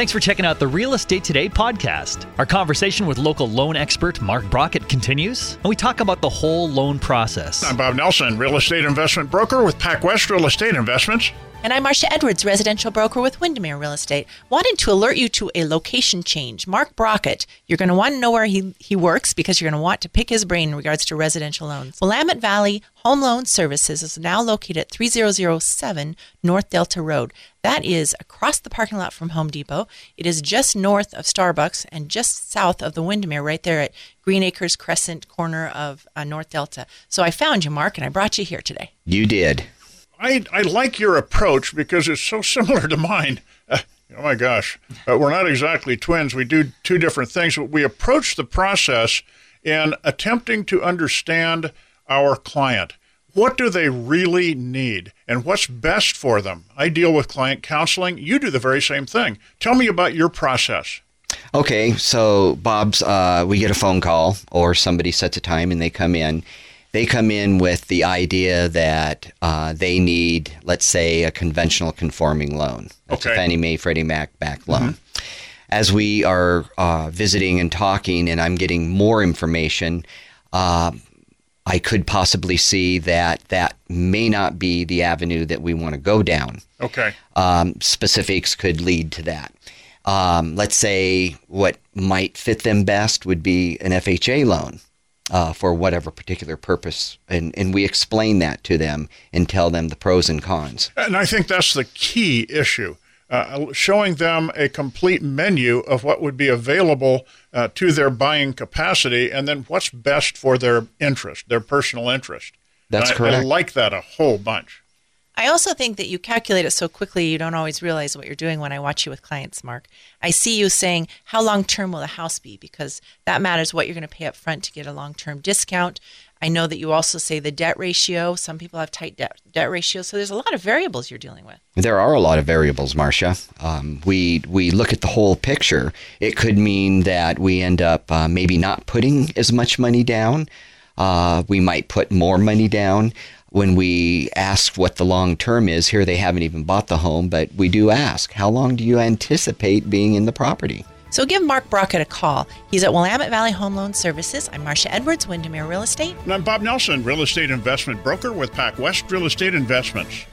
Thanks for checking out the Real Estate Today podcast. Our conversation with local loan expert Mark Brockett continues, and we talk about the whole loan process. I'm Bob Nelson, real estate investment broker with PacWest Real Estate Investments. And I'm Marcia Edwards, residential broker with Windermere Real Estate. Wanted to alert you to a location change. Mark Brockett, you're going to want to know where he works because you're going to want to pick his brain in regards to residential loans. Willamette Valley Home Loan Services is now located at 3007 North Delta Road. That is across the parking lot from Home Depot. It is just north of Starbucks and just south of the Windermere, right there at Green Acres Crescent corner of North Delta. So I found you, Mark, and I brought you here today. You did. I like your approach because it's so similar to mine. Oh my gosh, we're not exactly twins. We do two different things, but we approach the process in attempting to understand our client. What do they really need and what's best for them? I deal with client counseling. You do the very same thing. Tell me about your process. Okay, so Bob's, we get a phone call or somebody sets a time and they come in. They come in with the idea that they need, let's say, a conventional conforming loan. That's a Fannie Mae, Freddie Mac backed loan. Mm-hmm. As we are visiting and talking and I'm getting more information, I could possibly see that may not be the avenue that we want to go down. Okay. Specifics could lead to that. Let's say what might fit them best would be an FHA loan. For whatever particular purpose. And we explain that to them and tell them the pros and cons. And I think that's the key issue, showing them a complete menu of what would be available to their buying capacity and then what's best for their interest, their personal interest. That's correct. I like that a whole bunch. I also think that you calculate it so quickly you don't always realize what you're doing when I watch you with clients, Mark. I see you saying, how long-term will the house be? Because that matters what you're going to pay up front to get a long-term discount. I know that you also say the debt ratio. Some people have tight debt ratios. So there's a lot of variables you're dealing with. There are a lot of variables, Marcia. We look at the whole picture. It could mean that we end up maybe not putting as much money down. We might put more money down. When we ask what the long term is, here they haven't even bought the home, but we do ask, how long do you anticipate being in the property? So give Mark Brockett a call. He's at Willamette Valley Home Loan Services. I'm Marcia Edwards, Windermere Real Estate. And I'm Bob Nelson, real estate investment broker with PacWest Real Estate Investments.